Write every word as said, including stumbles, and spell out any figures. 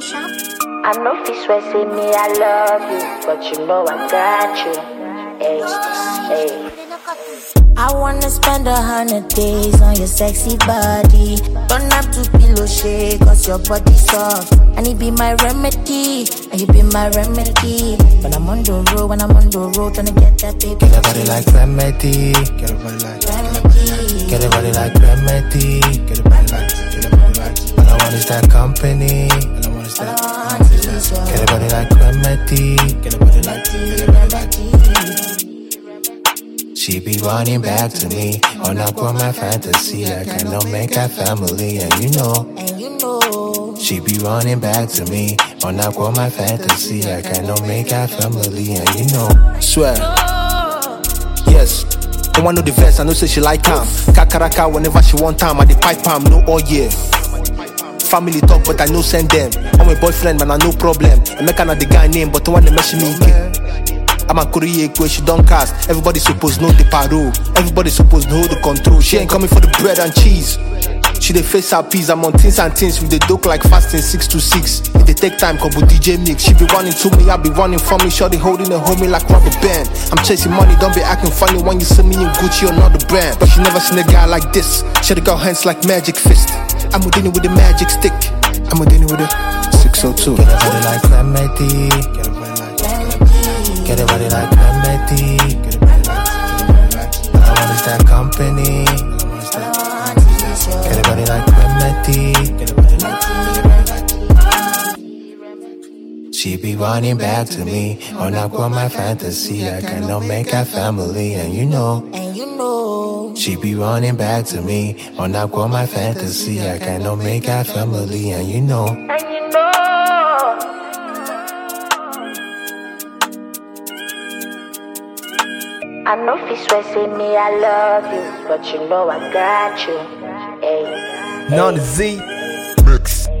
I know if you swear say me I love you, but you know I got you. Hey, hey. I wanna spend a hundred days on your sexy body. Don't have to pillow shake, cause your body soft. And it be my remedy, and you be my remedy. When I'm on the road, when I'm on the road, tryna get that baby. Get a body like remedy. Get a body like remedy. Get a body like remedy. Get a body like, get a body like. All I want is that company. All I want is that. Get a body like remedy. Get a body like, get a body like. She be running back to me, on up on my fantasy. I cannot make her family, and you know, and you know. She be running back to me, on up on my fantasy. I cannot make her family, and you know. Swear. Yes. I want to know the verse, I know say she like calm. Kakaraka whenever she want time, I the pipe palm, no all year. Family talk, but I no send them. I'm a boyfriend, man, I no problem. I make another guy name, but I want to mention me. I'm a Korea where she don't cast. Everybody supposed know the parole. Everybody supposed know the control. She ain't coming for the bread and cheese. She dey face her peas. I'm on things and things with the dope like fasting six to six. If they take time, couple D J mix. She be running to me, I be running from me. Shorty holding a homie like rubber band. I'm chasing money, don't be acting funny when you see me in Gucci or another brand. But she never seen a guy like this. She got hands like magic fist. I'm dealing with the magic stick. I'm dealing with the six oh two. Get a body like remedy. Get a body like remedy. Get a body like remedy. Get a body like. All I want is that company. All I want is that. Get a body like remedy. Get a body like. She be running back to me, on up on my fantasy. I cannot make her family, and you know. And you know. She be running back to me, on up on my fantasy. I cannot make her family, and you know. And you know. I know if you swear say me I love you, but you know I got you. Hey. None Z. Mix.